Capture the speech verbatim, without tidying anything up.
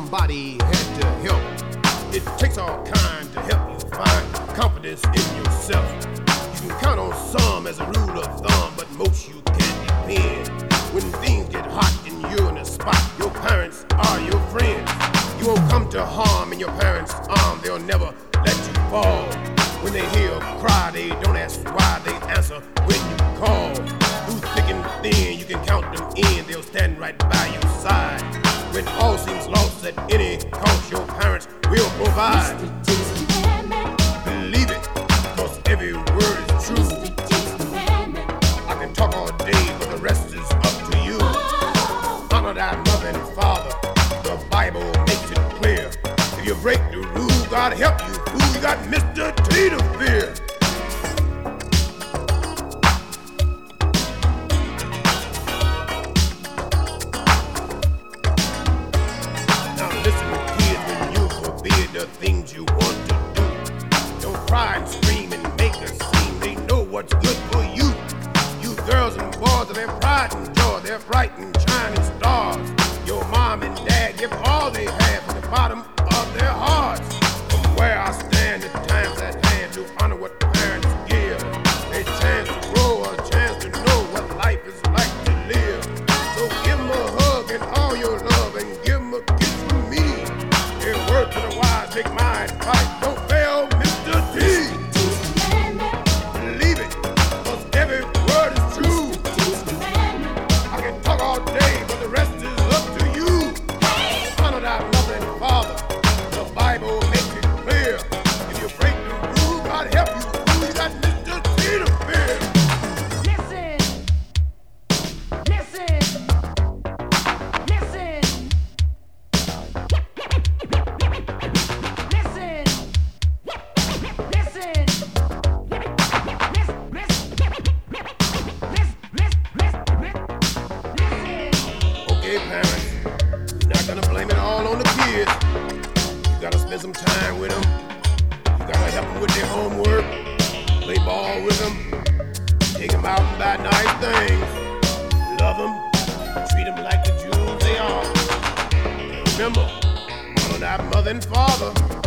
somebody had to help. It takes all kind to help you find confidence in yourself. You can count on some as a rule of thumb, but most you can't depend. When things get hot and you're in a spot, your parents are your friends. You won't come to harm in your parents' arm, they'll never let you fall. When they hear a cry, they don't ask why, they answer when you call. Through thick and thin, you can count them in, they'll stand right by your side. When all seems lost at any cost, your parents will provide. Believe it, cause every word is true. I can talk all day, but the rest is up to you. Honor thy mother and father, the Bible makes it clear. If you break the rule, God help you, fool, you got Mister T to fear. The things you want to do. Don't cry and scream and make a scene. They know what's good for you. You girls and boys are their pride and joy, their bright and shining stars. Your mom and dad give all they have from the bottom of their hearts. From where I stand, the time's at hand to honor what parents give. A chance to grow, a chance to know what life is like to live. So give them a hug and all your love, and give them a kiss from me. A word to the wise, take my advice, don't fail Mister T. Believe it, cause every word is true. I can talk all day, but the rest is up to you. Honor thy mother and father, the Bible makes it clear. If you break the rule, God help you, fool, you got Mister T to fear. Listen, listen, listen. Okay, parents, you're not gonna blame it all on the kids. You gotta spend some time with them. You gotta help them with their homework, play ball with them, take them out and buy nice things, love them, treat them like the jewels they are. Remember, honor thy mother and father.